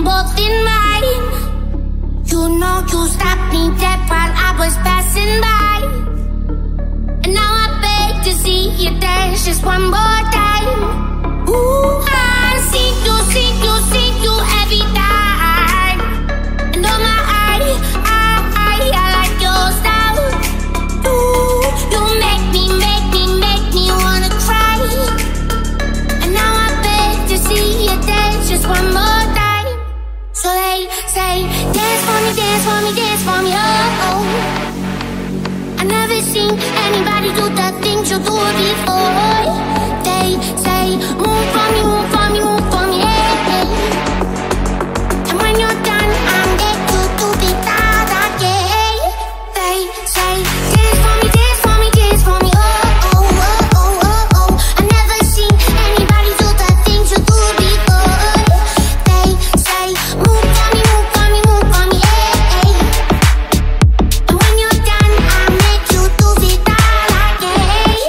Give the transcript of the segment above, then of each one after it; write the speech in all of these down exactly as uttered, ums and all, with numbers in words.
them both in mine. You know you stopped me dead while I was passing by, and now I beg to see you dance just one more time. Ooh, I see you, see you, see you every time. And oh my, I, I, I, I like your style. Ooh, you make me, make me, make me wanna cry. And now I beg to see you dance just one more time. So they say, dance for me, dance for me, dance for me, oh, oh. I never seen anybody do the things you do before. They say, move for me, move for me, move for me, yeah, yeah. And when you're done, I'm there to do the da-da, yeah. They say, dance for me, dance for me, dance for me, oh, oh, oh, oh, oh, oh. I never seen anybody do the things you do before. They say, move for me, move for me, move for me, yeah, yeah. And when you're done, I make you do the da-da, yeah.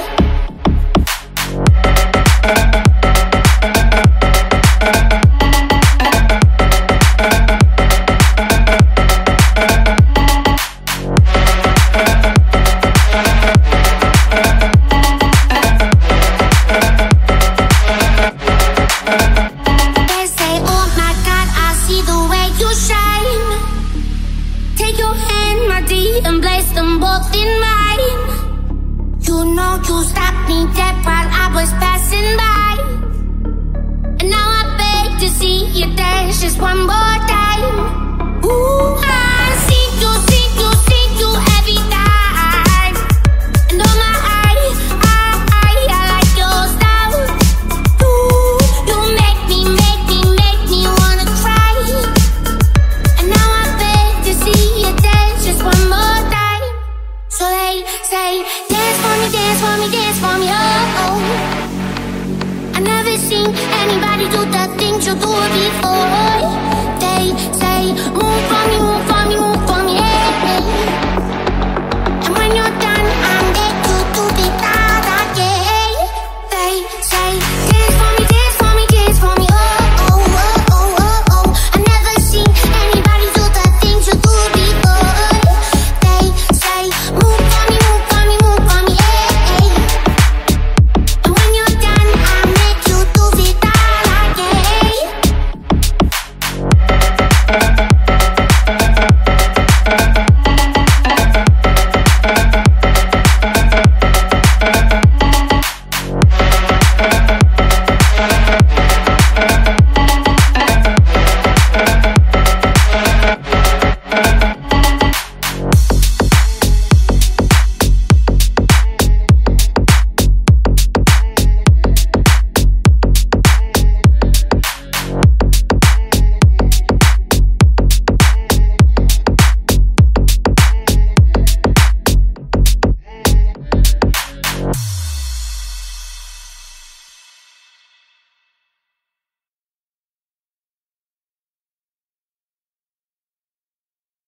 They say, oh my God, I see the way you shine. Take your hand, my dear, and place them both in mine. You know you stopped me dead while I was passing by, and now I beg to see you dance just one more time. Ooh, I see you, see you, see you every time. And oh my, I, I, I, I like your style. Ooh, you make me, make me, make me wanna cry. And now I beg to see you dance just one more time. So they say, dance for me, dance for me, dance for me, oh, oh. I never seen anybody do the things you do before.